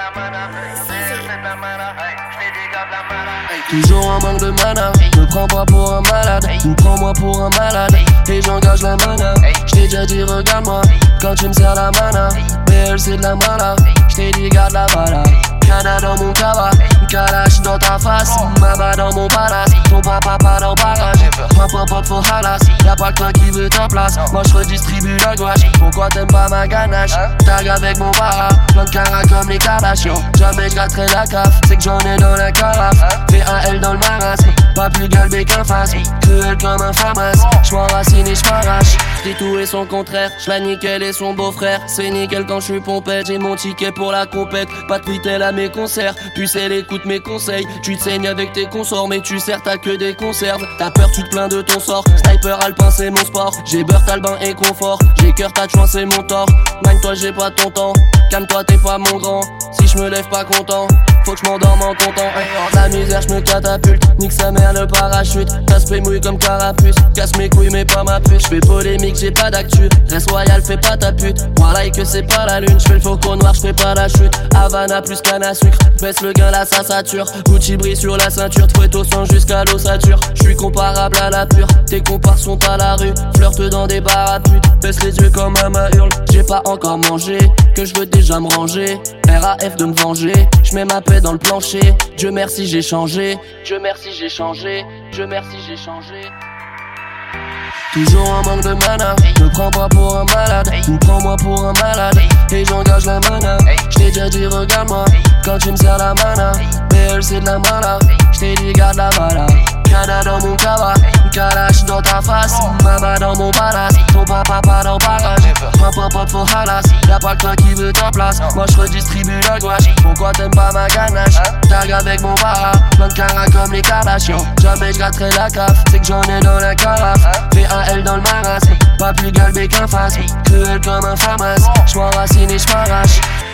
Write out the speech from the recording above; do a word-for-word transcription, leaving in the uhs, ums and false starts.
Toujours en manque de mana, me prends pas pour un malade, ou prends-moi pour un malade, et j'engage la mana. J't'ai déjà dit regarde-moi, quand tu me sers la mana, mais elle c'est de la mala. J't'ai dit garde la bala, Kana dans mon cava, Kalash dans ta face, Mama dans mon palace, ton papa pas dans barrage. Papa pop faut halas, y'a pas que toi qui veut ta place, moi je redistribue la gouache. Pourquoi t'aimes pas ma ganache? Tag avec mon para, plein de cara comme les Kardashians. Jamais j'gratterai la caf, c'est que j'en ai dans la carafe. V A L dans le marasme, pas plus galbé qu'un phasme, cruel comme un famas. J'm'enracine et j'm'arrache, j'ai tout et son contraire, j'la nickel et son beau-frère. C'est nickel quand j'suis pompette, j'ai mon ticket pour la compète. Pas de fritel à mes concerts, puis elle écoute mes conseils. Tu te saignes avec tes consorts, mais tu sers t'as que des conserves. T'as peur, tu te plains de ton sort, sniper alpin c'est mon sport. J'ai beurre, talbin et confort, j'ai cœur, t'as de chance c'est mon tort. Magne-toi, j'ai pas ton temps, calme-toi, t'es pas mon grand. Si j'me lève pas content, faut que j'm'endorme en comptant. La misère j'me catapulte, nique sa mère le parachute. Casse-pied mouille comme carapuce, casse mes couilles mais pas ma puce. J'fais polémique, j'ai pas d'actu, reste royal, fais pas ta pute. Voilà que c'est pas la lune, j'fais le faucon noir, j'fais pas la chute. Havana plus canne à sucre, baisse le gain là ça sature. Gucci brille sur la ceinture, fouette au sang jusqu'à l'ossature. J'suis comparable à la pure, tes compars sont à la rue. Flirte dans des bars à pute, baisse les yeux comme un ma hurle. J'ai pas encore mangé, que je veux déjà me ranger. R A F de me venger, j'mets ma paix dans le plancher. Dieu merci j'ai changé, Dieu merci j'ai changé, Dieu merci j'ai changé. Toujours en manque de mana, me prends pas pour un malade, ou prends-moi pour un malade, et j'engage la mana. J't'ai déjà dit regarde-moi, quand tu me sers la mana, mais elle c'est de la mala. J't'ai dit garde la bala, Kana dans mon cava, Kalash dans ta face, Mama dans mon palace, ton papa pas dans barrage. Papa pop faut halas, y'a pas que toi qui veut ta place, moi je redistribue la gouache. Pourquoi t'aimes pas ma ganache? Tag avec mon para, plein de cara comme les Kardashians. Jamais j'gratterai la caf, c'est que j'en ai dans la carafe. V A L dans le marasme, pas plus galbé qu'un phasme, cruel comme un famas. J'm'enracine et j'm'arrache.